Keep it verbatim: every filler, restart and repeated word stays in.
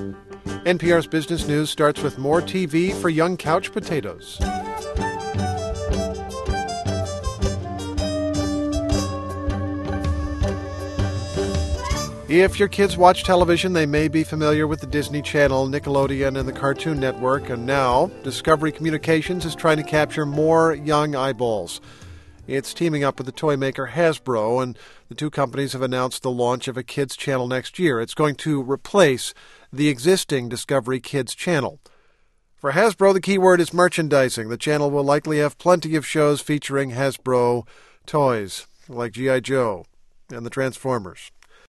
N P R's Business News starts with more T V for young couch potatoes. If your kids watch television, they may be familiar with the Disney Channel, Nickelodeon, and the Cartoon Network, and now Discovery Communications is trying to capture more young eyeballs. It's teaming up with the toy maker Hasbro, and the two companies have announced the launch of a kids channel next year. It's going to replace the existing Discovery Kids channel. For Hasbro, the key word is merchandising. The channel will likely have plenty of shows featuring Hasbro toys, like G I. Joe and the Transformers.